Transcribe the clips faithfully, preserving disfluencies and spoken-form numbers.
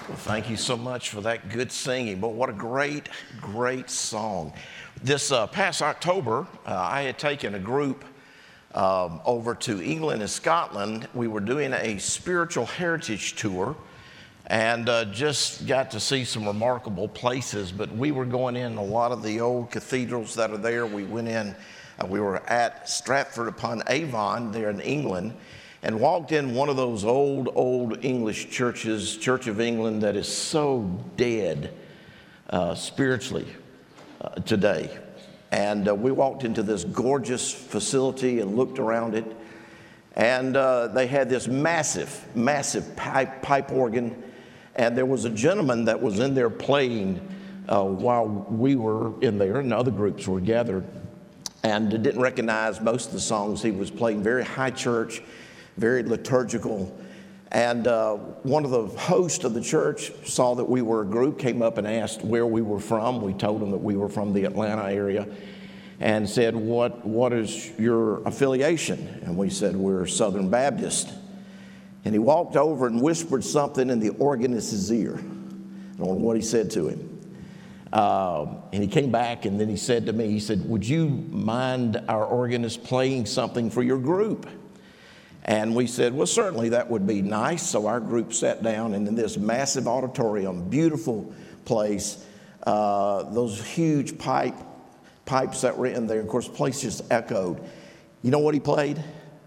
Well, thank you so much for that good singing. But what a great, great song. This uh, past October, uh, I had taken a group um, over to England and Scotland. We were doing a spiritual heritage tour and uh, just got to see some remarkable places. But we were going in a lot of the old cathedrals that are there. We went in, uh, we were at Stratford upon Avon there in England, and walked in one of those old, old English churches, Church of England, that is so dead uh, spiritually uh, today. And uh, we walked into this gorgeous facility and looked around it. And uh, they had this massive, massive pipe, pipe organ. And there was a gentleman that was in there playing uh, while we were in there, and other groups were gathered, and didn't recognize most of the songs he was playing. Very high church, very liturgical. And uh, one of the hosts of the church saw that we were a group, came up and asked where we were from. We told him that we were from the Atlanta area, and said, what, what is your affiliation? And we said, we're Southern Baptist. And he walked over and whispered something in the organist's ear. I don't know what he said to him. Uh, and he came back, and then he said to me, he said, would you mind our organist playing something for your group? And we said, well, certainly that would be nice. So our group sat down, and in this massive auditorium, beautiful place, uh, those huge pipe pipes that were in there, of course, the place just echoed. You know what he played?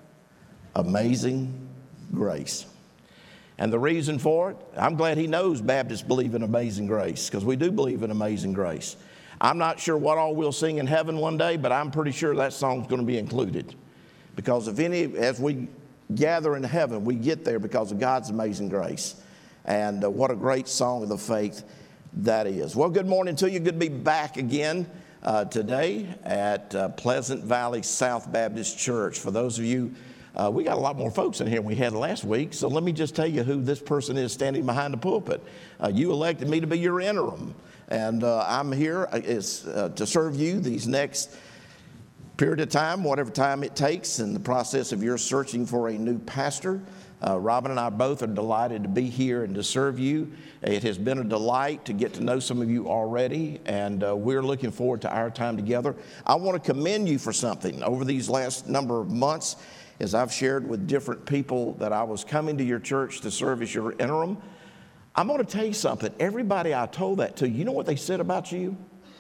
Amazing Grace. And the reason for it, I'm glad he knows Baptists believe in amazing grace, because we do believe in amazing grace. I'm not sure what all we'll sing in heaven one day, but I'm pretty sure that song's going to be included. Because if any, as we gather in heaven, we get there because of God's amazing grace. And uh, what a great song of the faith that is. Well, good morning to you. Good to be back again uh, today at uh, Pleasant Valley South Baptist Church. For those of you, uh, we got a lot more folks in here than we had last week. So let me just tell you who this person is standing behind the pulpit. Uh, you elected me to be your interim. And uh, I'm here is, uh, to serve you these next period of time, whatever time it takes in the process of your searching for a new pastor. Uh, Robin and I both are delighted to be here and to serve you. It has been a delight to get to know some of you already, and uh, we're looking forward to our time together. I want to commend you for something. Over these last number of months, as I've shared with different people that I was coming to your church to serve as your interim, I'm going to tell you something. Everybody I told that to, you know what they said about you?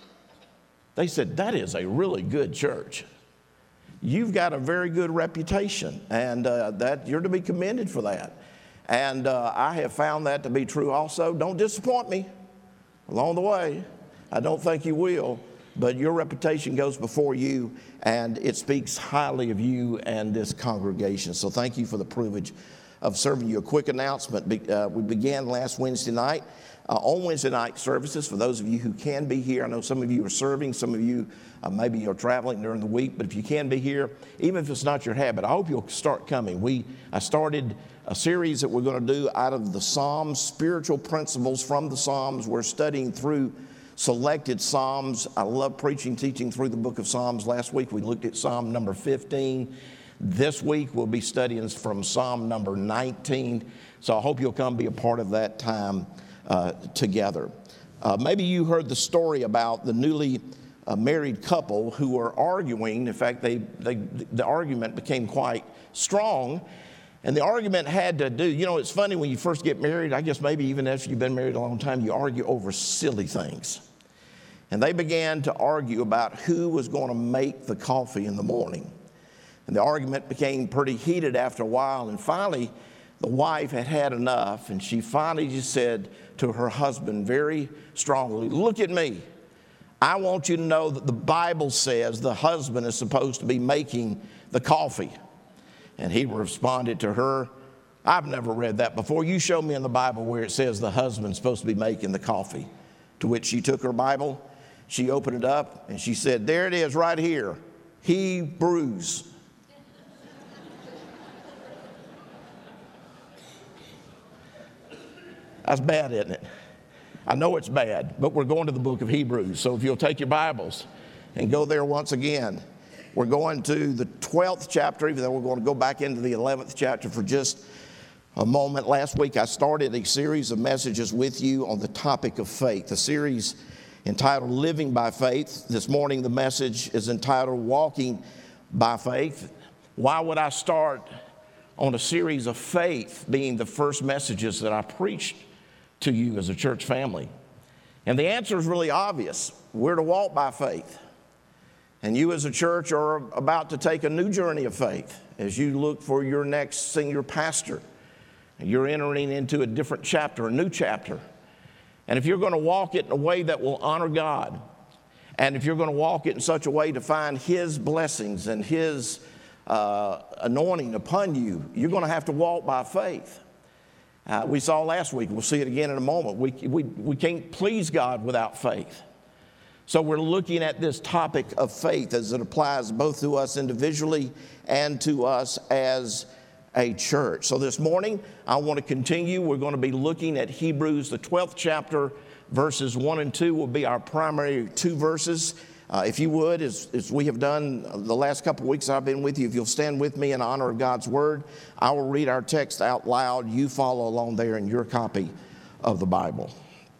They said, that is a really good church. You've got a very good reputation, and uh, that you're to be commended for that. And uh, I have found that to be true also. Don't disappoint me along the way. I don't think you will, but your reputation goes before you, and it speaks highly of you and this congregation. So thank you for the privilege of serving you. A quick announcement. Uh, we began last Wednesday night. Uh, on Wednesday night services, for those of you who can be here, I know some of you are serving, some of you uh, maybe you're traveling during the week, but if you can be here, even if it's not your habit, I hope you'll start coming. We I started a series that we're going to do out of the Psalms, spiritual principles from the Psalms. We're studying through selected Psalms. I love preaching, teaching through the book of Psalms. Last week we looked at Psalm number fifteen. This week we'll be studying from Psalm number nineteen. So I hope you'll come be a part of that time Uh, together. Uh, maybe you heard the story about the newly uh, married couple who were arguing. In fact, they, they the argument became quite strong, and the argument had to do, you know, it's funny when you first get married, I guess maybe even after you've been married a long time, you argue over silly things. And they began to argue about who was going to make the coffee in the morning. And the argument became pretty heated after a while, and finally the wife had had enough, and she finally just said to her husband very strongly, look at me. I want you to know that the Bible says the husband is supposed to be making the coffee. And he responded to her, I've never read that before. You show me in the Bible where it says the husband's supposed to be making the coffee. To which she took her Bible, she opened it up, and she said, there it is right here, Hebrews. That's bad, isn't it? I know it's bad, but we're going to the book of Hebrews. So if you'll take your Bibles and go there once again, we're going to the twelfth chapter, even though we're going to go back into the eleventh chapter for just a moment. Last week I started a series of messages with you on the topic of faith, a series entitled Living by Faith. This morning the message is entitled Walking by Faith. Why would I start on a series of faith being the first messages that I preached to you as a church family? And the answer is really obvious. We're to walk by faith. And you as a church are about to take a new journey of faith as you look for your next senior pastor. You're entering into a different chapter, a new chapter. And if you're going to walk it in a way that will honor God, and if you're going to walk it in such a way to find His blessings and His uh, anointing upon you, you're going to have to walk by faith. Uh, we saw last week, we'll see it again in a moment, we, we, we can't please God without faith. So we're looking at this topic of faith as it applies both to us individually and to us as a church. So this morning, I want to continue. We're going to be looking at Hebrews, the twelfth chapter, verses one and two will be our primary two verses. Uh, if you would, as, as we have done the last couple of weeks I've been with you, if you'll stand with me in honor of God's word, I will read our text out loud. You follow along there in your copy of the Bible.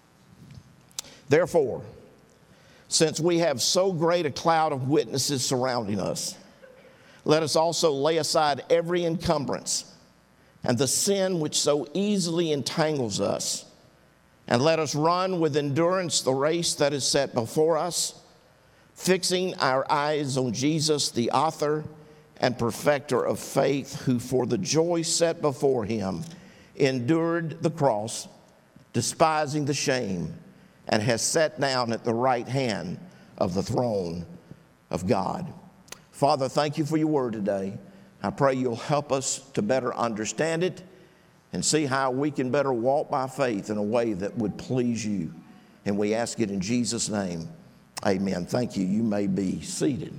Therefore, since we have so great a cloud of witnesses surrounding us, let us also lay aside every encumbrance and the sin which so easily entangles us, and let us run with endurance the race that is set before us, fixing our eyes on Jesus, the author and perfecter of faith, who for the joy set before him endured the cross, despising the shame, and has sat down at the right hand of the throne of God. Father, thank you for your word today. I pray you'll help us to better understand it and see how we can better walk by faith in a way that would please you. And we ask it in Jesus' name. Amen. Thank you. You may be seated.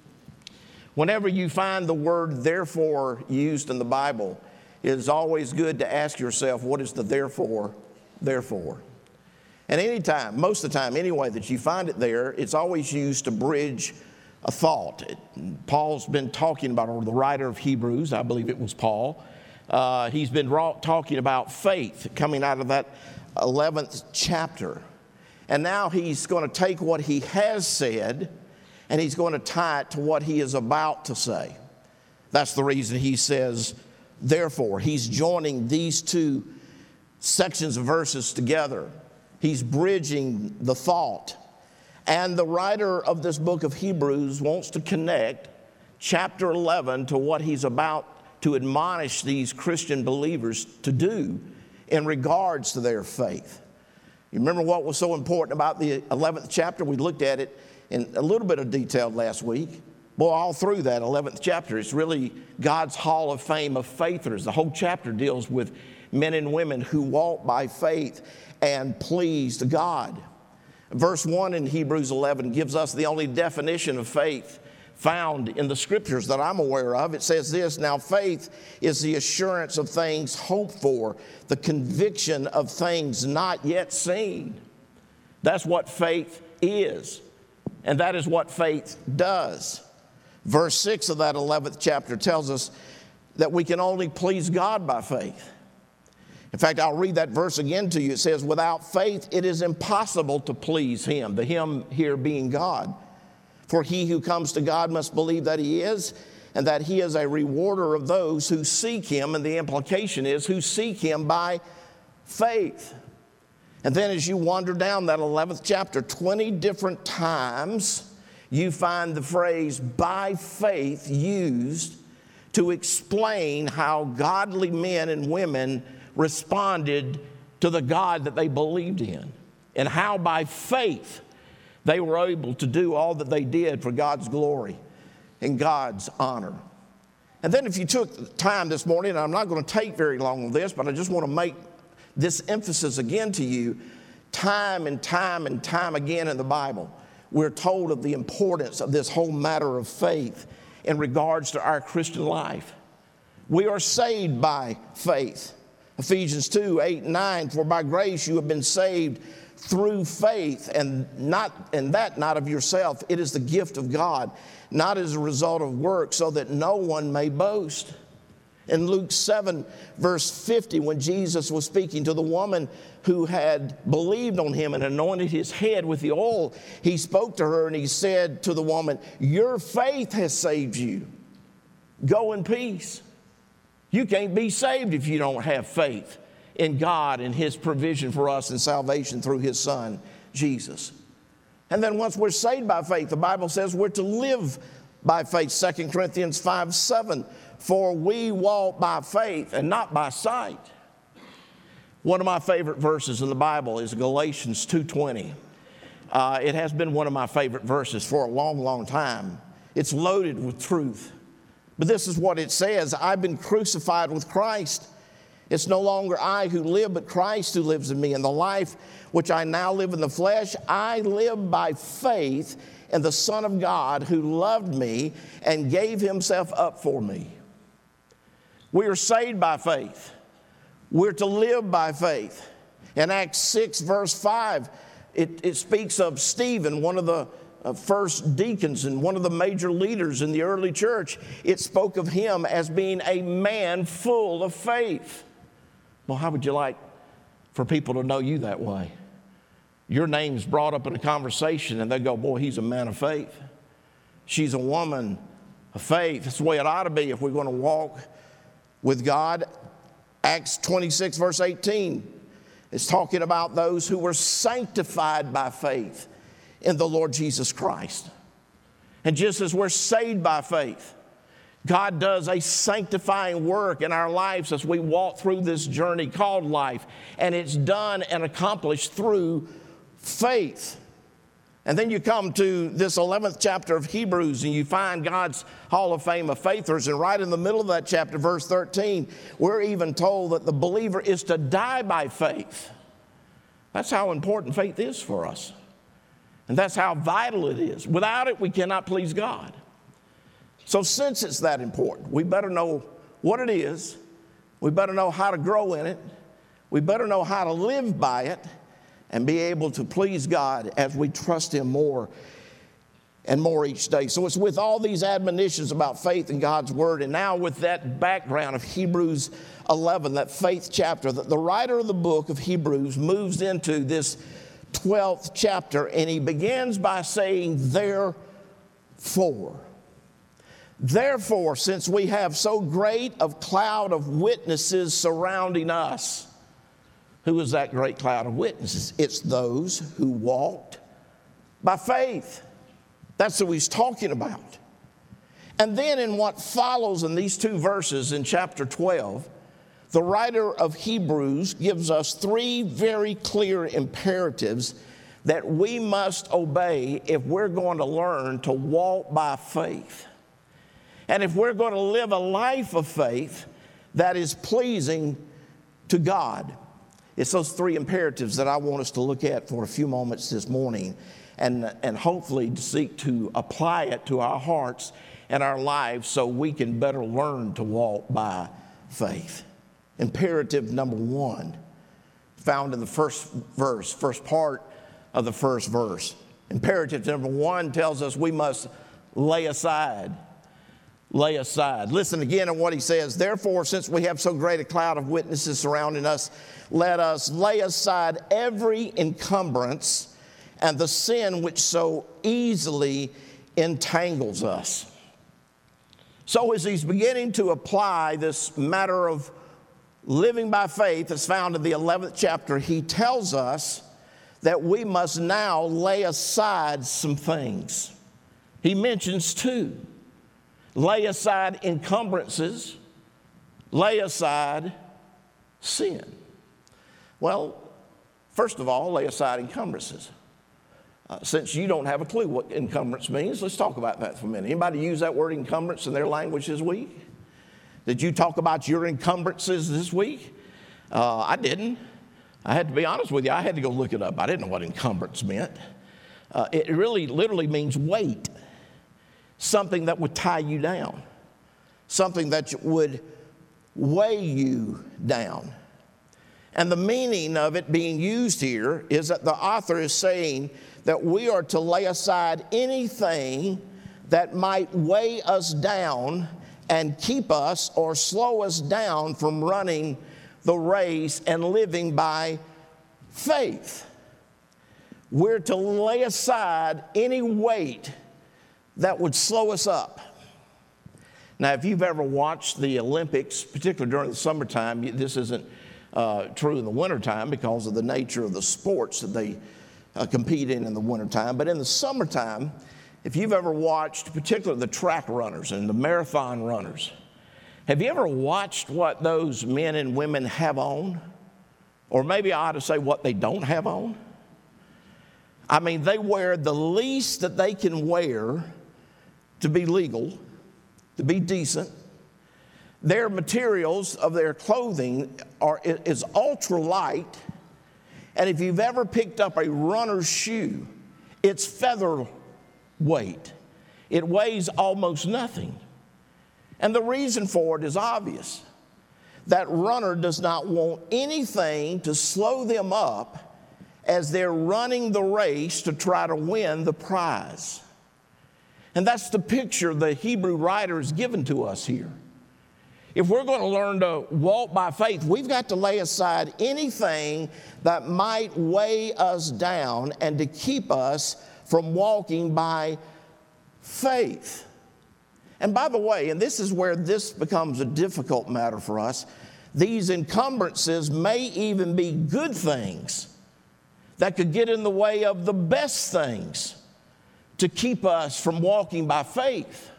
Whenever you find the word therefore used in the Bible, it is always good to ask yourself, what is the therefore, therefore? And anytime, most of the time anyway, that you find it there, it's always used to bridge a thought. It, Paul's been talking about, or the writer of Hebrews, I believe it was Paul, uh, he's been raw, talking about faith coming out of that eleventh chapter. And now he's going to take what he has said and he's going to tie it to what he is about to say. That's the reason he says, therefore. He's joining these two sections of verses together. He's bridging the thought. And the writer of this book of Hebrews wants to connect chapter eleven to what he's about to admonish these Christian believers to do in regards to their faith. You remember what was so important about the eleventh chapter? We looked at it in a little bit of detail last week. Boy, all through that eleventh chapter, it's really God's hall of fame of faithers. The whole chapter deals with men and women who walk by faith and pleased God. Verse one in Hebrews eleven gives us the only definition of faith found in the scriptures that I'm aware of. It says this, now faith is the assurance of things hoped for, the conviction of things not yet seen. That's what faith is, and that is what faith does. Verse six of that eleventh chapter tells us that we can only please God by faith. In fact, I'll read that verse again to you. It says, without faith, it is impossible to please him. The him here being God. For he who comes to God must believe that he is, and that he is a rewarder of those who seek him. And the implication is who seek him by faith. And then as you wander down that eleventh chapter, twenty different times, you find the phrase by faith used to explain how godly men and women responded to the God that they believed in, and how by faith they were able to do all that they did for God's glory and God's honor. And then if you took time this morning, and I'm not going to take very long on this, but I just want to make this emphasis again to you, time and time and time again in the Bible, we're told of the importance of this whole matter of faith in regards to our Christian life. We are saved by faith. Ephesians two, eight and nine, for by grace you have been saved through faith, and not and that not of yourself. It is the gift of God, not as a result of work, so that no one may boast. In Luke seven, verse fifty, when Jesus was speaking to the woman who had believed on him and anointed his head with the oil, he spoke to her and he said to the woman, "Your faith has saved you. Go in peace." You can't be saved if you don't have faith in God and his provision for us and salvation through his son, Jesus. And then once we're saved by faith, the Bible says we're to live by faith. Second Corinthians five seven, for we walk by faith and not by sight. One of my favorite verses in the Bible is Galatians two twenty. Uh, it has been one of my favorite verses for a long, long time. It's loaded with truth. But this is what it says: I've been crucified with Christ. It's no longer I who live, but Christ who lives in me. And the life which I now live in the flesh, I live by faith in the Son of God who loved me and gave himself up for me. We are saved by faith. We're to live by faith. In Acts six, verse five, it, it speaks of Stephen, one of the uh, first deacons and one of the major leaders in the early church. It spoke of him as being a man full of faith. Well, how would you like for people to know you that way? Your name's brought up in a conversation and they go, boy, he's a man of faith. She's a woman of faith. That's the way it ought to be if we're going to walk with God. Acts twenty-six, verse eighteen is talking about those who were sanctified by faith in the Lord Jesus Christ. And just as we're saved by faith, God does a sanctifying work in our lives as we walk through this journey called life. And it's done and accomplished through faith. And then you come to this eleventh chapter of Hebrews and you find God's Hall of Fame of faithers. And right in the middle of that chapter, verse thirteen, we're even told that the believer is to die by faith. That's how important faith is for us. And that's how vital it is. Without it, we cannot please God. So since it's that important, we better know what it is. We better know how to grow in it. We better know how to live by it and be able to please God as we trust him more and more each day. So it's with all these admonitions about faith in God's word, and now with that background of Hebrews eleven, that faith chapter, that the writer of the book of Hebrews moves into this twelfth chapter, and he begins by saying, therefore. Therefore, since we have so great a cloud of witnesses surrounding us. Who is that great cloud of witnesses? It's those who walked by faith. That's who he's talking about. And then in what follows in these two verses in chapter twelve, the writer of Hebrews gives us three very clear imperatives that we must obey if we're going to learn to walk by faith. And if we're going to live a life of faith that is pleasing to God. It's those three imperatives that I want us to look at for a few moments this morning and, and hopefully seek to apply it to our hearts and our lives so we can better learn to walk by faith. Imperative number one, found in the first verse, first part of the first verse. Imperative number one tells us we must lay aside. Lay aside. Listen again to what he says. Therefore, since we have so great a cloud of witnesses surrounding us, let us lay aside every encumbrance and the sin which so easily entangles us. So as he's beginning to apply this matter of living by faith that's found in the eleventh chapter, he tells us that we must now lay aside some things. He mentions two. Lay aside encumbrances, lay aside sin. Well, first of all, lay aside encumbrances. Uh, since you don't have a clue what encumbrance means, let's talk about that for a minute. Anybody use that word encumbrance in their language this week? Did you talk about your encumbrances this week? Uh, I didn't. I had to be honest with you. I had to go look it up. I didn't know what encumbrance meant. Uh, it really literally means weight. Something that would tie you down. Something that would weigh you down. And the meaning of it being used here is that the author is saying that we are to lay aside anything that might weigh us down and keep us or slow us down from running the race and living by faith. We're to lay aside any weight that would slow us up. Now, if you've ever watched the Olympics, particularly during the summertime, this isn't uh, true in the wintertime because of the nature of the sports that they uh, compete in in the wintertime. But in the summertime, if you've ever watched, particularly the track runners and the marathon runners, have you ever watched what those men and women have on? Or maybe I ought to say what they don't have on. I mean, they wear the least that they can wear to be legal, to be decent. Their materials of their clothing are is ultra light. And if you've ever picked up a runner's shoe, it's feather weight. It weighs almost nothing. And the reason for it is obvious. That runner does not want anything to slow them up as they're running the race to try to win the prize. And that's the picture the Hebrew writer has given to us here. If we're going to learn to walk by faith, we've got to lay aside anything that might weigh us down and to keep us from walking by faith. And by the way, and this is where this becomes a difficult matter for us, these encumbrances may even be good things that could get in the way of the best things to keep us from walking by faith.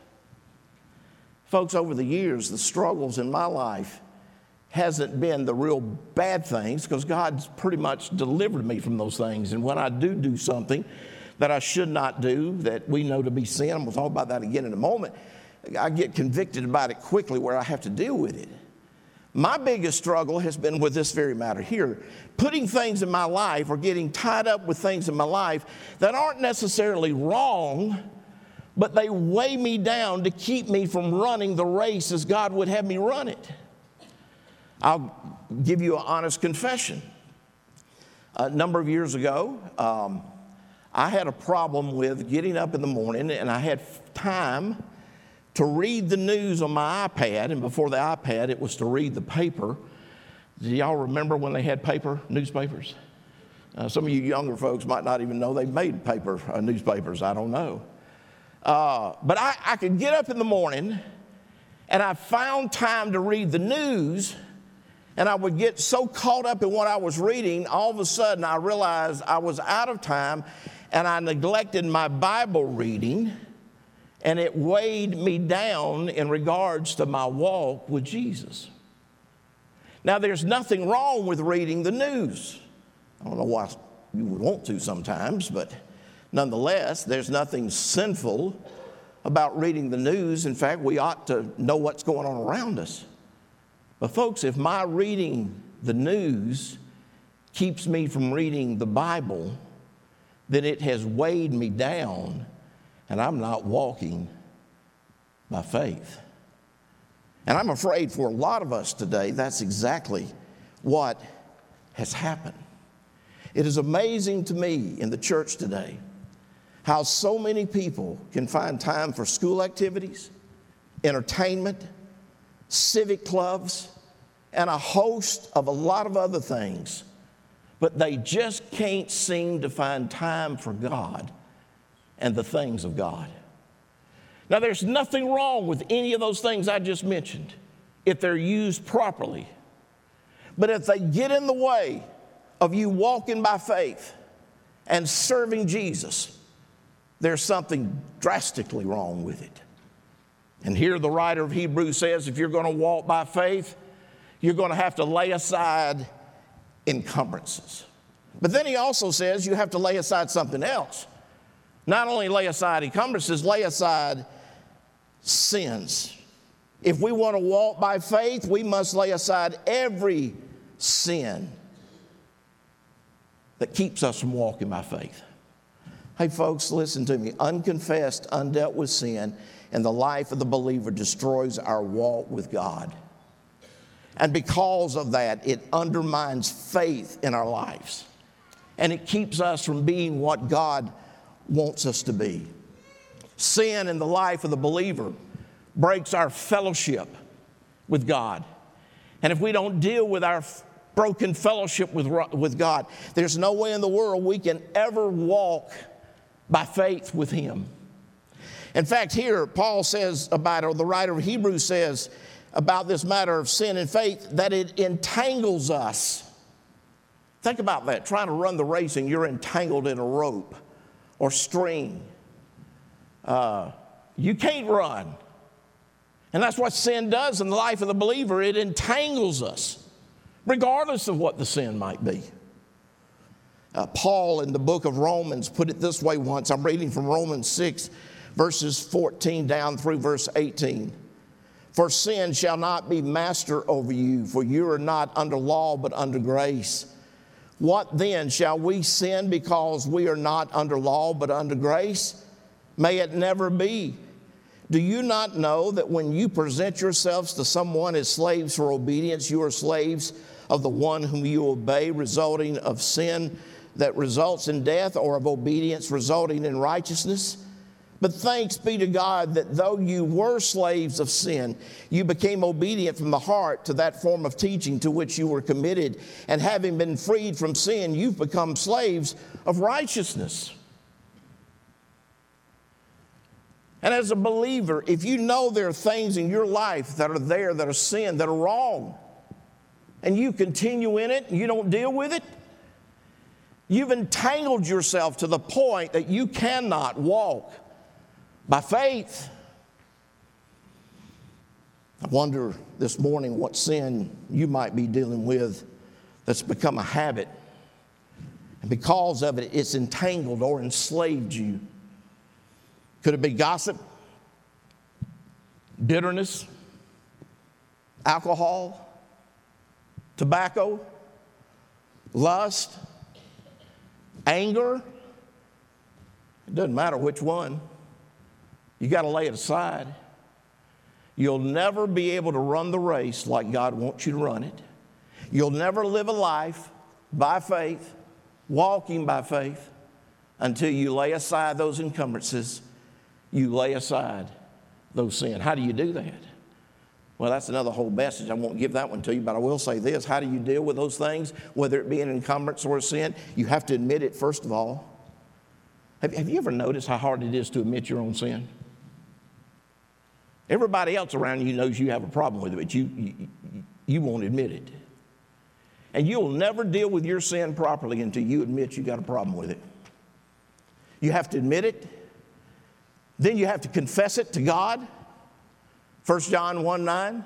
Folks, over the years, the struggles in my life hasn't been the real bad things because God's pretty much delivered me from those things. And when I do do something that I should not do, that we know to be sin, and we'll talk about that again in a moment, I get convicted about it quickly where I have to deal with it. My biggest struggle has been with this very matter here. Putting things in my life or getting tied up with things in my life that aren't necessarily wrong, but they weigh me down to keep me from running the race as God would have me run it. I'll give you an honest confession. A number of years ago, um, I had a problem with getting up in the morning, and I had time to read the news on my iPad, and before the iPad, it was to read the paper. Do y'all remember when they had paper newspapers? Uh, some of you younger folks might not even know they made paper uh, newspapers. I don't know. Uh, but I, I could get up in the morning, and I found time to read the news, and I would get so caught up in what I was reading, all of a sudden I realized I was out of time, and I neglected my Bible reading, and it weighed me down in regards to my walk with Jesus. Now, there's nothing wrong with reading the news. I don't know why you would want to sometimes, but nonetheless, there's nothing sinful about reading the news. In fact, we ought to know what's going on around us. But folks, if my reading the news keeps me from reading the Bible, then it has weighed me down, and I'm not walking by faith. And I'm afraid for a lot of us today, that's exactly what has happened. It is amazing to me in the church today how so many people can find time for school activities, entertainment, civic clubs, and a host of a lot of other things, but they just can't seem to find time for God and the things of God. Now, there's nothing wrong with any of those things I just mentioned if they're used properly. But if they get in the way of you walking by faith and serving Jesus, there's something drastically wrong with it. And here the writer of Hebrews says, if you're going to walk by faith, you're going to have to lay aside encumbrances. But then he also says you have to lay aside something else. Not only lay aside encumbrances, lay aside sins. If we want to walk by faith, we must lay aside every sin that keeps us from walking by faith. Hey, folks, listen to me. Unconfessed, undealt with sin in the life of the believer destroys our walk with God. And because of that, it undermines faith in our lives. And it keeps us from being what God wants us to be. Sin in the life of the believer breaks our fellowship with God. And if we don't deal with our broken fellowship with, with God, there's no way in the world we can ever walk by faith with Him. In fact, here Paul says about, or the writer of Hebrews says about this matter of sin and faith, that it entangles us. Think about that, trying to run the race and you're entangled in a rope or string. Uh, you can't run. And that's what sin does in the life of the believer. It entangles us, regardless of what the sin might be. Uh, Paul in the book of Romans put it this way once. I'm reading from Romans six, verses fourteen down through verse eighteen. For sin shall not be master over you, for you are not under law but under grace. What then? Shall we sin because we are not under law but under grace? May it never be. Do you not know that when you present yourselves to someone as slaves for obedience, you are slaves of the one whom you obey, resulting of sin that results in death, or of obedience resulting in righteousness? But thanks be to God that though you were slaves of sin, you became obedient from the heart to that form of teaching to which you were committed. And having been freed from sin, you've become slaves of righteousness. And as a believer, if you know there are things in your life that are there that are sin, that are wrong, and you continue in it and you don't deal with it, you've entangled yourself to the point that you cannot walk by faith. I wonder this morning what sin you might be dealing with that's become a habit. And because of it, it's entangled or enslaved you. Could it be gossip, bitterness, alcohol, tobacco, lust, anger? It doesn't matter which one. You got to lay it aside. You'll never be able to run the race like God wants you to run it. You'll never live a life by faith, walking by faith, until you lay aside those encumbrances. You lay aside those sins. How do you do that? Well, that's another whole message. I won't give that one to you, but I will say this. How do you deal with those things, whether it be an encumbrance or a sin? You have to admit it, first of all. Have, have you ever noticed how hard it is to admit your own sin? Everybody else around you knows you have a problem with it, but you, you, you won't admit it. And you'll never deal with your sin properly until you admit you got a problem with it. You have to admit it. Then you have to confess it to God. First John one nine.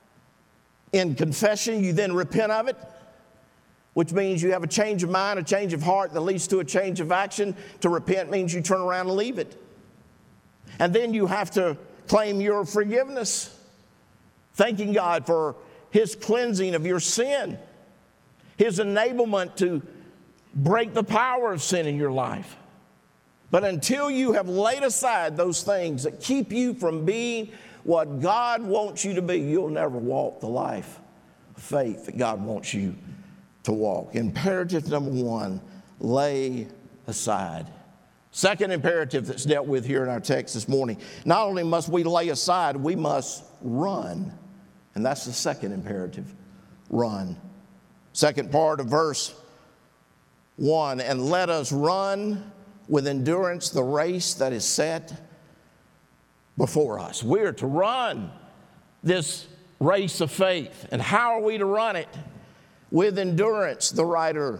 In confession, you then repent of it, which means you have a change of mind, a change of heart that leads to a change of action. To repent means you turn around and leave it. And then you have to claim your forgiveness, thanking God for His cleansing of your sin, His enablement to break the power of sin in your life. But until you have laid aside those things that keep you from being what God wants you to be, you'll never walk the life of faith that God wants you to walk. Imperative number one, lay aside. Second imperative that's dealt with here in our text this morning, not only must we lay aside, we must run. And that's the second imperative, run. Second part of verse one, and let us run with endurance the race that is set before us. We're to run this race of faith. And how are we to run it? With endurance, the writer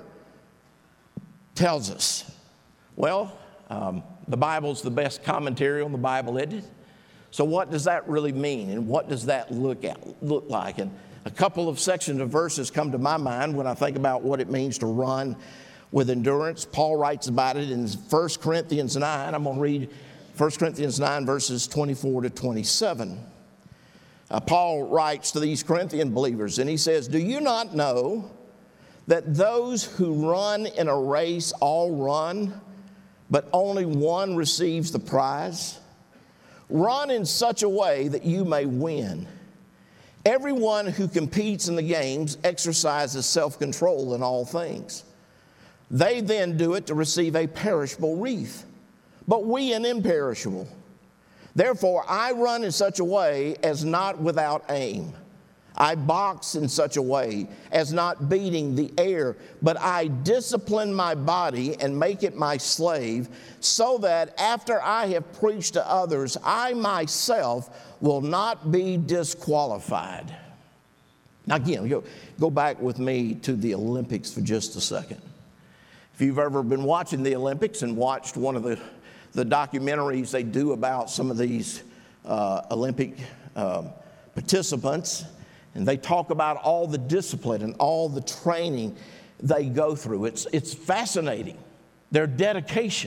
tells us. Well, um, the Bible's the best commentary on the Bible, isn't it? So what does that really mean? And what does that look at, look like? And a couple of sections of verses come to my mind when I think about what it means to run with endurance. Paul writes about it in First Corinthians nine. I'm going to read First Corinthians nine, verses twenty-four to twenty-seven. Uh, Paul writes to these Corinthian believers, and he says, do you not know that those who run in a race all run, but only one receives the prize? Run in such a way that you may win. Everyone who competes in the games exercises self-control in all things. They then do it to receive a perishable wreath, but we an imperishable. Therefore, I run in such a way as not without aim. I box in such a way as not beating the air, but I discipline my body and make it my slave, so that after I have preached to others, I myself will not be disqualified. Now again, go, go back with me to the Olympics for just a second. If you've ever been watching the Olympics and watched one of the, the documentaries they do about some of these uh, Olympic uh, participants, and they talk about all the discipline and all the training they go through. It's, it's fascinating, their dedication.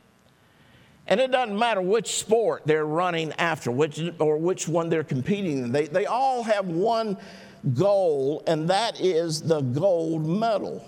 And it doesn't matter which sport they're running after, which, or which one they're competing in. They, they all have one goal, and that is the gold medal.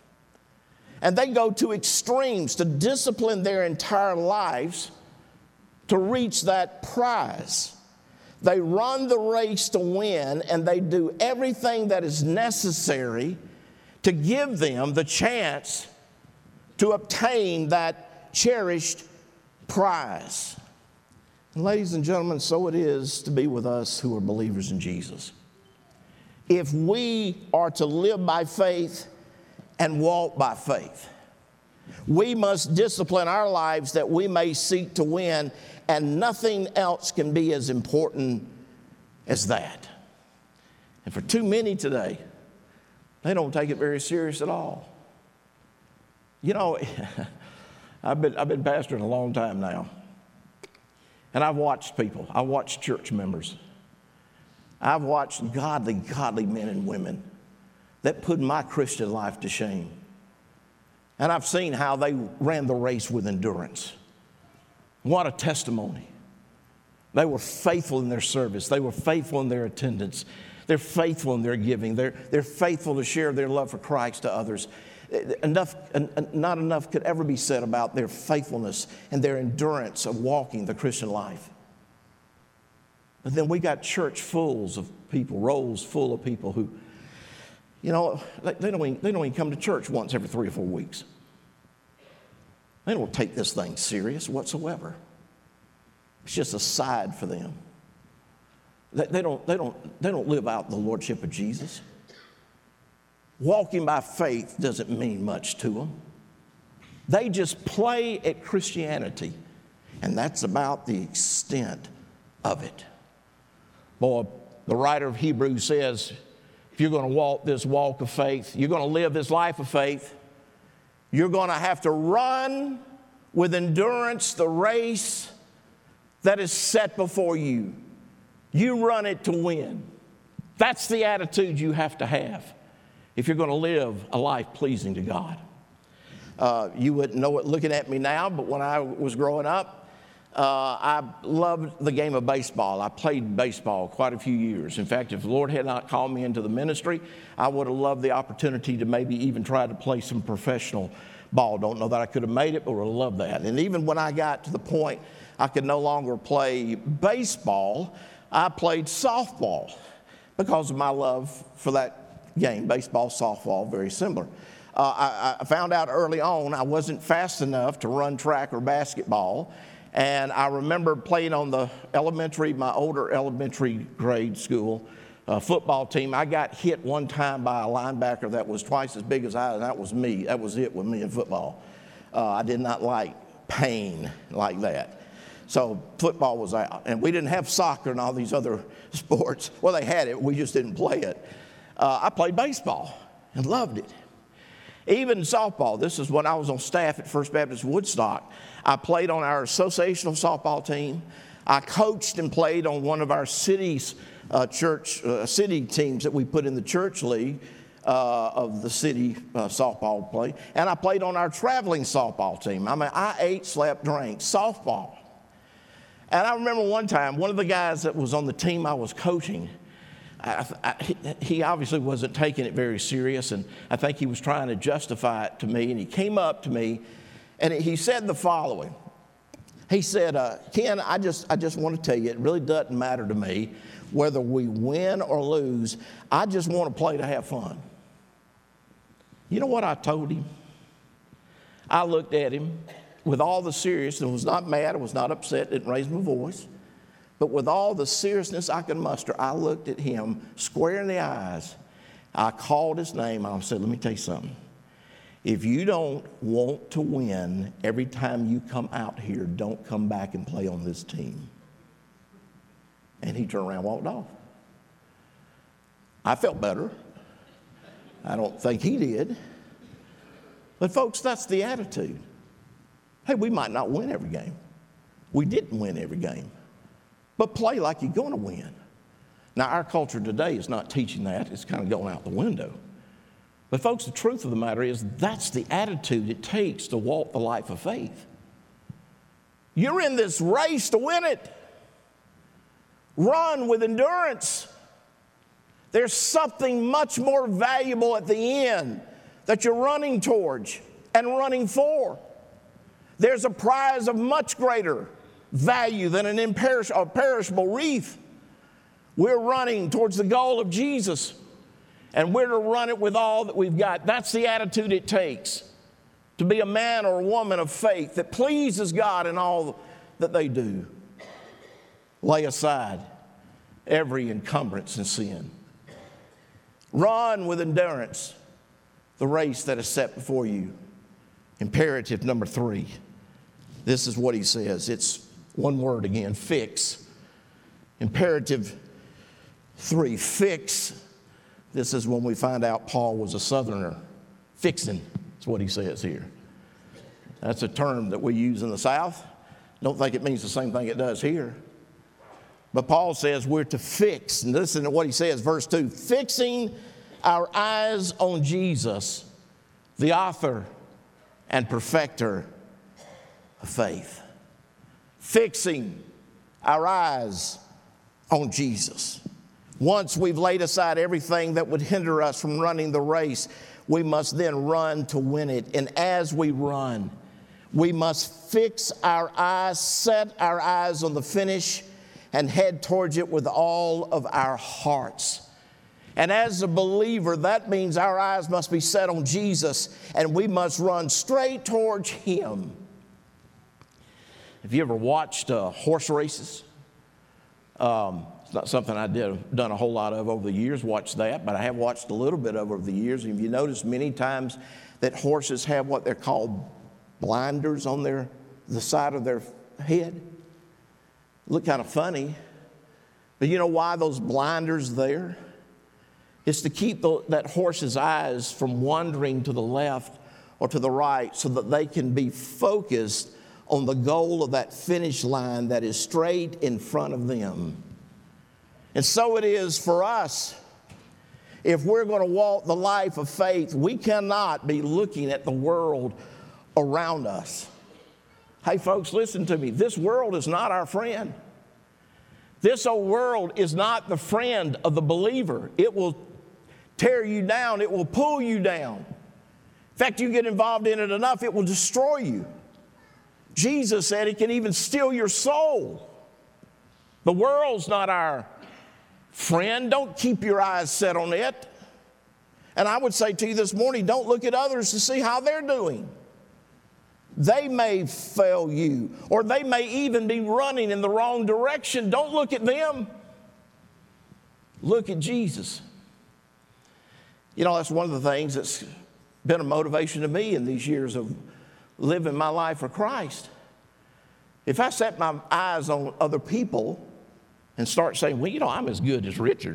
And they go to extremes to discipline their entire lives to reach that prize. They run the race to win, and they do everything that is necessary to give them the chance to obtain that cherished prize. And ladies and gentlemen, so it is to be with us who are believers in Jesus. If we are to live by faith and walk by faith, we must discipline our lives that we may seek to win, and nothing else can be as important as that. And for too many today, they don't take it very serious at all. You know, I've been, I've been pastoring a long time now, and I've watched people. I've watched church members. I've watched godly, godly men and women that put my Christian life to shame. And I've seen how they ran the race with endurance. What a testimony. They were faithful in their service. They were faithful in their attendance. They're faithful in their giving. They're, they're faithful to share their love for Christ to others. Enough, not enough could ever be said about their faithfulness and their endurance of walking the Christian life. But then we got church fulls of people, rows full of people who, you know, they, they, don't even, they don't even come to church once every three or four weeks. They don't take this thing serious whatsoever. It's just a side for them. They, they, don't, they, don't, they don't live out the lordship of Jesus. Walking by faith doesn't mean much to them. They just play at Christianity, and that's about the extent of it. Boy, the writer of Hebrews says, if you're going to walk this walk of faith, you're going to live this life of faith, you're going to have to run with endurance the race that is set before you. You run it to win. That's the attitude you have to have if you're going to live a life pleasing to God. Uh, you wouldn't know it looking at me now, but when I was growing up, Uh, I loved the game of baseball. I played baseball quite a few years. In fact, if the Lord had not called me into the ministry, I would have loved the opportunity to maybe even try to play some professional ball. Don't know that I could have made it, but would have loved that. And even when I got to the point I could no longer play baseball, I played softball because of my love for that game. Baseball, softball, very similar. Uh, I, I found out early on I wasn't fast enough to run track or basketball. And I remember playing on the elementary, my older elementary grade school uh, football team. I got hit one time by a linebacker that was twice as big as I, and that was me. That was it with me in football. Uh, I did not like pain like that. So football was out. And we didn't have soccer and all these other sports. Well, they had it. We just didn't play it. Uh, I played baseball and loved it. Even softball. This is when I was on staff at First Baptist Woodstock. I played on our associational softball team. I coached and played on one of our city's uh, church uh, city teams that we put in the church league uh, of the city uh, softball play. And I played on our traveling softball team. I mean, I ate, slept, drank softball. And I remember one time, one of the guys that was on the team I was coaching, I, I, he, he obviously wasn't taking it very serious, and I think he was trying to justify it to me. And he came up to me, and he said the following. He said, uh, Ken, I just, I just want to tell you, it really doesn't matter to me whether we win or lose. I just want to play to have fun. You know what I told him? I looked at him with all the seriousness and was not mad, I was not upset, didn't raise my voice. but with all the seriousness I could muster, I looked at him square in the eyes. I called his name and I said, let me tell you something. If you don't want to win every time you come out here, don't come back and play on this team. And he turned around and walked off. I felt better. I don't think he did. But folks, that's the attitude. Hey, we might not win every game. We didn't win every game. But play like you're going to win. Now, our culture today is not teaching that. It's kind of going out the window. But folks, the truth of the matter is that's the attitude it takes to walk the life of faith. You're in this race to win it. Run with endurance. There's something much more valuable at the end that you're running towards and running for. There's a prize of much greater value than an imperishable perishable wreath. We're running towards the goal of Jesus, and we're to run it with all that we've got. That's the attitude it takes to be a man or a woman of faith that pleases God in all that they do. Lay aside every encumbrance and sin. Run with endurance the race that is set before you. Imperative number three. This is what he says. It's one word again, fix. Imperative three, fix. This is when we find out Paul was a southerner. Fixing is what he says here. That's a term that we use in the South. Don't think it means the same thing it does here. But Paul says we're to fix, and listen to what he says, verse two, fixing our eyes on Jesus, the author and perfecter of faith. Fixing our eyes on Jesus. Once we've laid aside everything that would hinder us from running the race, we must then run to win it. And as we run, we must fix our eyes, set our eyes on the finish, and head towards it with all of our hearts. And as a believer, that means our eyes must be set on Jesus, and we must run straight towards him. Have you ever watched uh, horse races? Um, it's not something I did done a whole lot of over the years, watched that, but I have watched a little bit of over the years. And you notice many times that horses have what they're called blinders on their the side of their head. Look kind of funny, but you know why those blinders there? It's to keep the, that horse's eyes from wandering to the left or to the right so that they can be focused on the goal of that finish line that is straight in front of them. And so it is for us. If we're going to walk the life of faith, we cannot be looking at the world around us. Hey, folks, listen to me. This world is not our friend. This old world is not the friend of the believer. It will tear you down. It will pull you down. In fact, you get involved in it enough, it will destroy you. Jesus said it can even steal your soul. The world's not our friend. Don't keep your eyes set on it. And I would say to you this morning, don't look at others to see how they're doing. They may fail you, or they may even be running in the wrong direction. Don't look at them. Look at Jesus. You know, that's one of the things that's been a motivation to me in these years of living my life for Christ. If I set my eyes on other people and start saying, well, you know, I'm as good as Richard.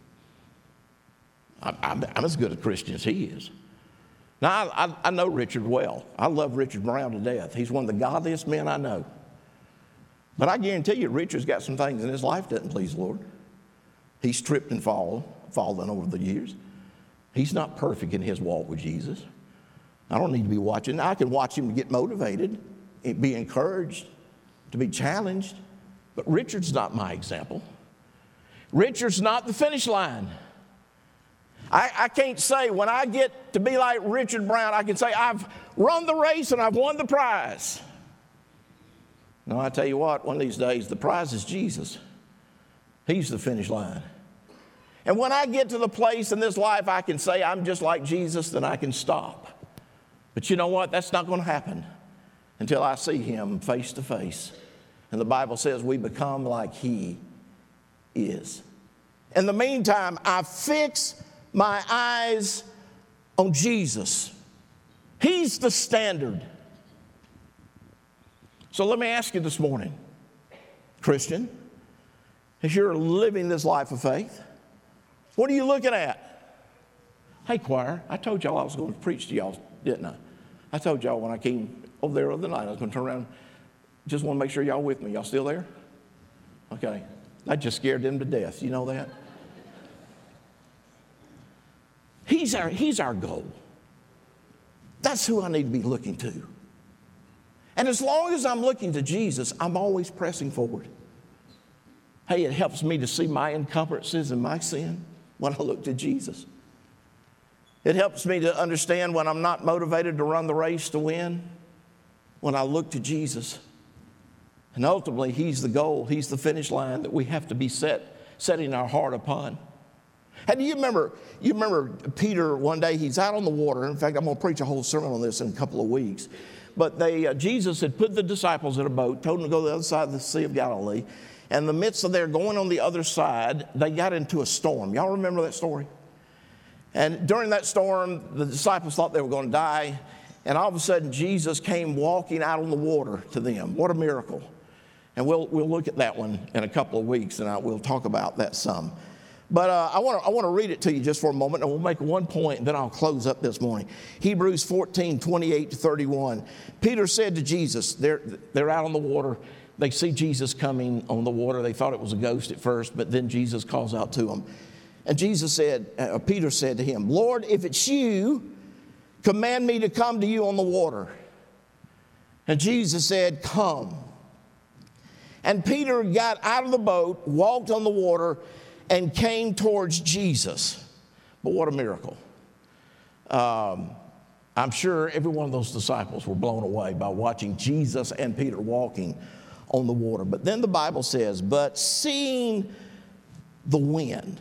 I'm, I'm, I'm as good a Christian as he is. Now, I, I, I know Richard well. I love Richard Brown to death. He's one of the godliest men I know. But I guarantee you, Richard's got some things in his life that doesn't please the Lord. He's tripped and fallen, fallen over the years. He's not perfect in his walk with Jesus. I don't need to be watching. I can watch him to get motivated, be encouraged, to be challenged. But Richard's not my example. Richard's not the finish line. I, I can't say when I get to be like Richard Brown, I can say I've run the race and I've won the prize. No, I tell you what, one of these days the prize is Jesus. He's the finish line. And when I get to the place in this life I can say I'm just like Jesus, then I can stop. But you know what? That's not going to happen until I see him face to face. And the Bible says we become like he is. In the meantime, I fix my eyes on Jesus. He's the standard. So let me ask you this morning, Christian, as you're living this life of faith, what are you looking at? Hey, choir, I told y'all I was going to preach to y'all, didn't I? I told y'all when I came over there the other night, I was going to turn around. Just want to make sure y'all with me. Y'all still there? Okay. I just scared them to death. You know that? He's our, he's our goal. That's who I need to be looking to. And as long as I'm looking to Jesus, I'm always pressing forward. Hey, it helps me to see my encumbrances and my sin when I look to Jesus. It helps me to understand when I'm not motivated to run the race to win, when I look to Jesus. And ultimately, he's the goal. He's the finish line that we have to be set, setting our heart upon. And you remember, you remember Peter one day, he's out on the water. In fact, I'm going to preach a whole sermon on this in a couple of weeks. But they, uh, Jesus had put the disciples in a boat, told them to go to the other side of the Sea of Galilee. And in the midst of their going on the other side, they got into a storm. Y'all remember that story? And during that storm, the disciples thought they were going to die. And all of a sudden, Jesus came walking out on the water to them. What a miracle. And we'll, we'll look at that one in a couple of weeks, and I, we'll talk about that some. But uh, I want to I want to read it to you just for a moment, and we'll make one point, and then I'll close up this morning. Hebrews fourteen, twenty-eight to thirty-one. Peter said to Jesus, they're, they're out on the water. They see Jesus coming on the water. They thought it was a ghost at first, but then Jesus calls out to them. And Jesus said, uh, Peter said to him, Lord, if it's you, command me to come to you on the water. And Jesus said, come. And Peter got out of the boat, walked on the water, and came towards Jesus. But what a miracle. Um, I'm sure every one of those disciples were blown away by watching Jesus and Peter walking on the water. But then the Bible says, but seeing the wind,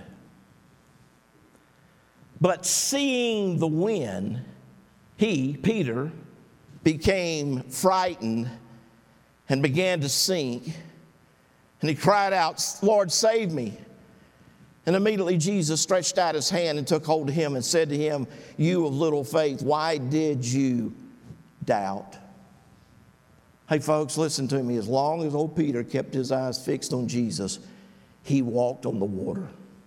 but seeing the wind, he, Peter, became frightened and began to sink. And he cried out, Lord, save me. And immediately Jesus stretched out his hand and took hold of him and said to him, you of little faith, why did you doubt? Hey, folks, listen to me. As long as old Peter kept his eyes fixed on Jesus, he walked on the water.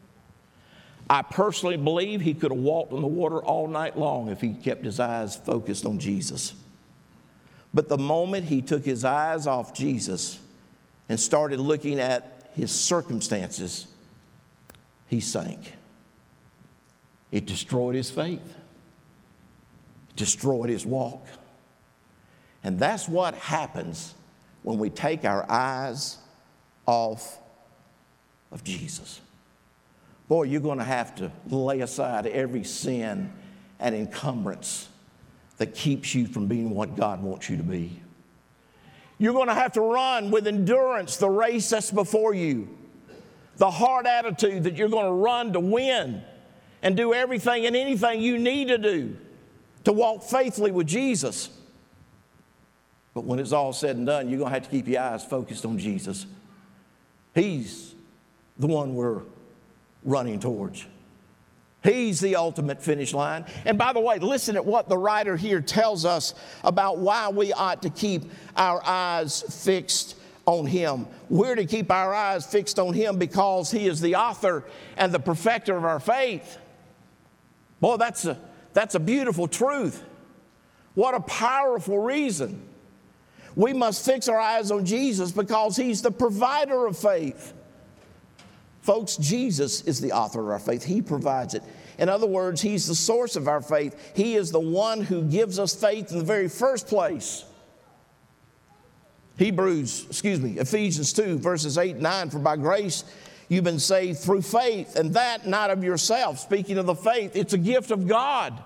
I personally believe he could have walked on the water all night long if he kept his eyes focused on Jesus. But the moment he took his eyes off Jesus and started looking at his circumstances, he sank. It destroyed his faith. It destroyed his walk. And that's what happens when we take our eyes off of Jesus. Boy, you're going to have to lay aside every sin and encumbrance that keeps you from being what God wants you to be. You're going to have to run with endurance the race that's before you. The hard attitude that you're going to run to win and do everything and anything you need to do to walk faithfully with Jesus. But when it's all said and done, you're going to have to keep your eyes focused on Jesus. He's the one we're running towards. He's the ultimate finish line. And by the way, listen at what the writer here tells us about why we ought to keep our eyes fixed on him. We're to keep our eyes fixed on him because he is the author and the perfecter of our faith. Boy, that's a, that's a beautiful truth. What a powerful reason. We must fix our eyes on Jesus because he's the provider of faith. Folks, Jesus is the author of our faith. He provides it. In other words, he's the source of our faith. He is the one who gives us faith in the very first place. Hebrews, excuse me, Ephesians two, verses eight and nine, for by grace you've been saved through faith, and that not of yourself. Speaking of the faith, it's a gift of God.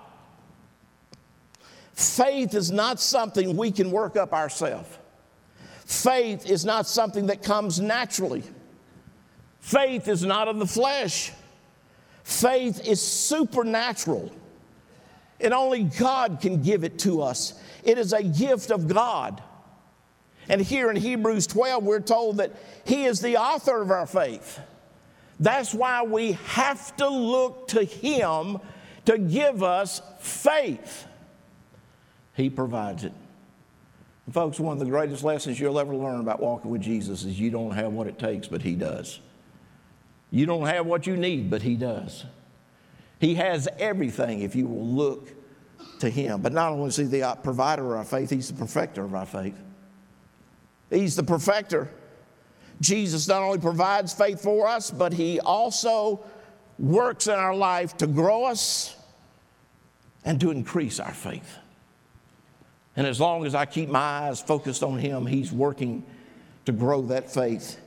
Faith is not something we can work up ourselves. Faith is not something that comes naturally. Faith is not of the flesh. Faith is supernatural. And only God can give it to us. It is a gift of God. And here in Hebrews twelve, we're told that He is the author of our faith. That's why we have to look to Him to give us faith. He provides it. And folks, one of the greatest lessons you'll ever learn about walking with Jesus is you don't have what it takes, but He does. You don't have what you need, but He does. He has everything if you will look to Him. But not only is He the provider of our faith, He's the perfecter of our faith. He's the perfecter. Jesus not only provides faith for us, but He also works in our life to grow us and to increase our faith. And as long as I keep my eyes focused on Him, He's working to grow that faith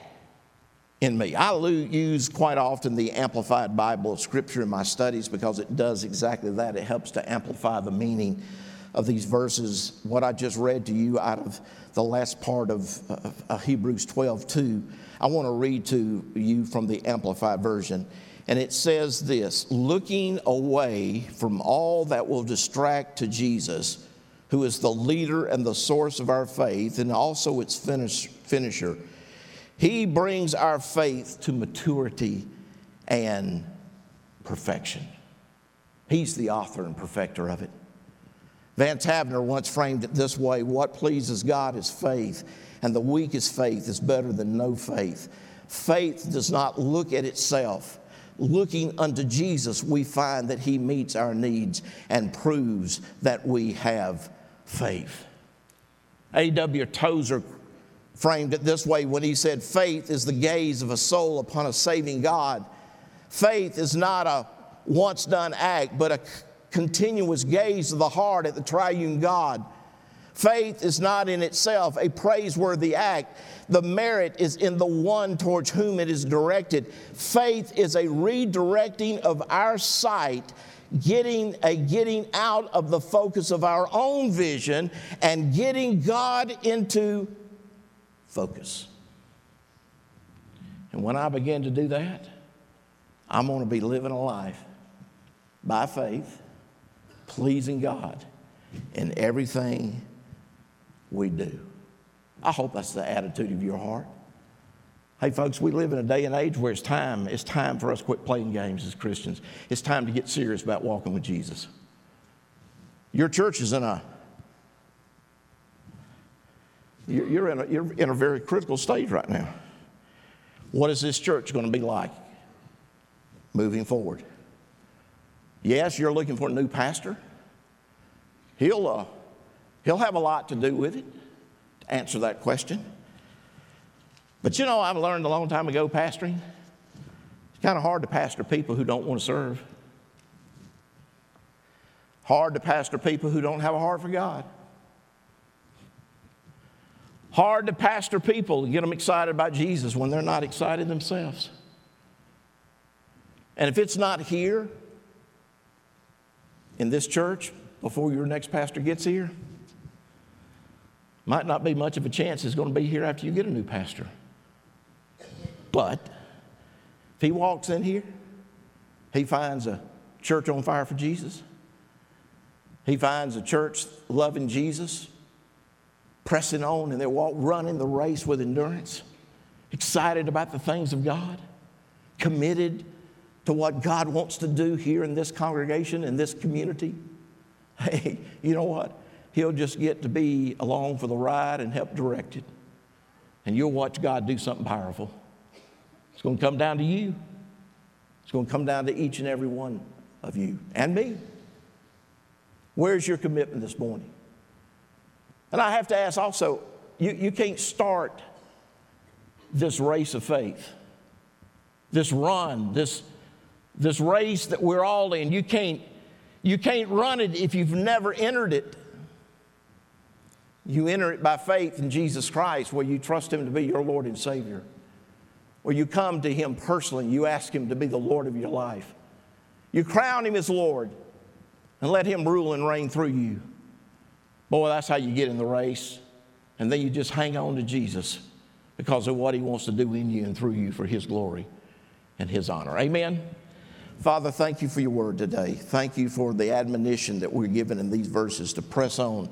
in me. I use quite often the Amplified Bible of Scripture in my studies because it does exactly that. It helps to amplify the meaning of these verses. What I just read to you out of the last part of uh, Hebrews twelve two, I want to read to you from the Amplified Version. And it says this: looking away from all that will distract to Jesus, who is the leader and the source of our faith and also its finish, finisher, He brings our faith to maturity and perfection. He's the author and perfecter of it. Vance Havner once framed it this way: what pleases God is faith, and the weakest faith is better than no faith. Faith does not look at itself. Looking unto Jesus, we find that He meets our needs and proves that we have faith. A W Tozer framed it this way when he said, faith is the gaze of a soul upon a saving God. Faith is not a once done act, but a continuous gaze of the heart at the triune God. Faith is not in itself a praiseworthy act. The merit is in the one towards whom it is directed. Faith is a redirecting of our sight, getting a getting out of the focus of our own vision and getting God into focus. And when I begin to do that, I'm going to be living a life by faith, pleasing God in everything we do. I hope that's the attitude of your heart. Hey folks, we live in a day and age where it's time, it's time for us to quit playing games as Christians. It's time to get serious about walking with Jesus. Your church is in a you're in a, you're in a very critical stage right now. What is this church going to be like moving forward? Yes, you're looking for a new pastor. He'll, uh, he'll have a lot to do with it to answer that question. But you know, I've learned a long time ago pastoring, it's kind of hard to pastor people who don't want to serve. Hard to pastor people who don't have a heart for God. Hard to pastor people and get them excited about Jesus when they're not excited themselves. And if it's not here in this church before your next pastor gets here, might not be much of a chance it's going to be here after you get a new pastor. But if he walks in here, he finds a church on fire for Jesus. He finds a church loving Jesus, pressing on, and they walk running the race with endurance, excited about the things of God, committed to what God wants to do here in this congregation, in this community. Hey, you know what? He'll just get to be along for the ride and help direct it. And you'll watch God do something powerful. It's going to come down to you. It's going to come down to each and every one of you and me. Where's your commitment this morning? And I have to ask also, you, you can't start this race of faith, this run, this, this race that we're all in. You can't, you can't run it if you've never entered it. You enter it by faith in Jesus Christ, where you trust Him to be your Lord and Savior, where you come to Him personally, you ask Him to be the Lord of your life. You crown Him as Lord and let Him rule and reign through you. Boy, that's how you get in the race. And then you just hang on to Jesus because of what He wants to do in you and through you for His glory and His honor. Amen. Father, thank you for your word today. Thank you for the admonition that we're given in these verses to press on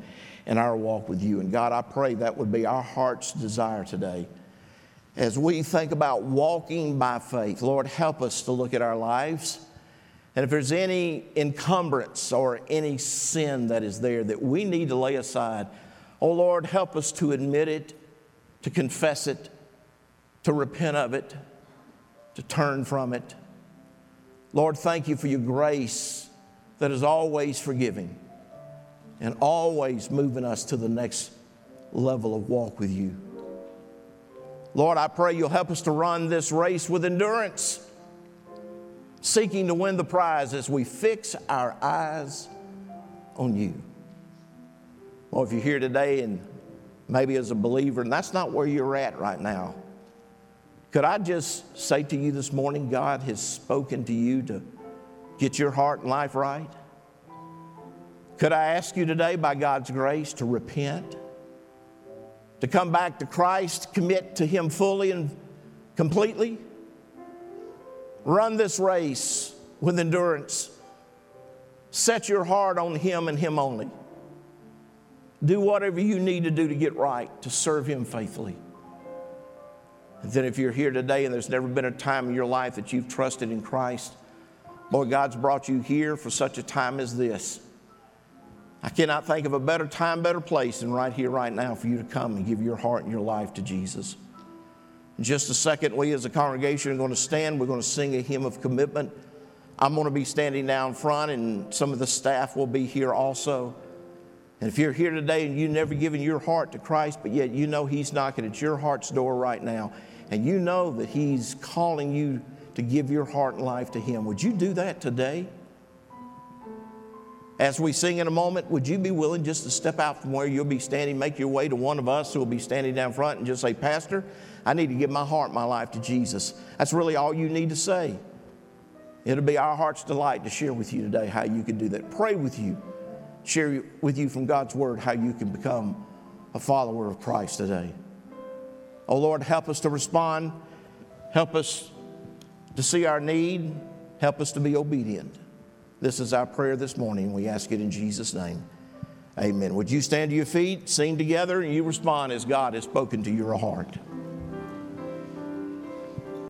in our walk with you. And God, I pray that would be our heart's desire today. As we think about walking by faith, Lord, help us to look at our lives. And if there's any encumbrance or any sin that is there that we need to lay aside, oh Lord, help us to admit it, to confess it, to repent of it, to turn from it. Lord, thank you for your grace that is always forgiving and always moving us to the next level of walk with you. Lord, I pray you'll help us to run this race with endurance, seeking to win the prize as we fix our eyes on you. Well, if you're here today and maybe as a believer, and that's not where you're at right now, could I just say to you this morning, God has spoken to you to get your heart and life right? Could I ask you today, by God's grace, to repent, to come back to Christ, commit to Him fully and completely? Run this race with endurance. Set your heart on Him and Him only. Do whatever you need to do to get right, to serve Him faithfully. And then if you're here today and there's never been a time in your life that you've trusted in Christ, boy, God's brought you here for such a time as this. I cannot think of a better time, better place than right here, right now for you to come and give your heart and your life to Jesus. In just a second, we as a congregation are going to stand. We're going to sing a hymn of commitment. I'm going to be standing down front, and some of the staff will be here also. And if you're here today and you've never given your heart to Christ, but yet you know He's knocking at your heart's door right now, and you know that He's calling you to give your heart and life to Him, would you do that today? As we sing in a moment, would you be willing just to step out from where you'll be standing, make your way to one of us who will be standing down front and just say, Pastor, I need to give my heart, my life to Jesus. That's really all you need to say. It'll be our heart's delight to share with you today how you can do that. Pray with you. Share with you from God's Word how you can become a follower of Christ today. Oh, Lord, help us to respond. Help us to see our need. Help us to be obedient. This is our prayer this morning. We ask it in Jesus' name. Amen. Would you stand to your feet, sing together, and you respond as God has spoken to your heart.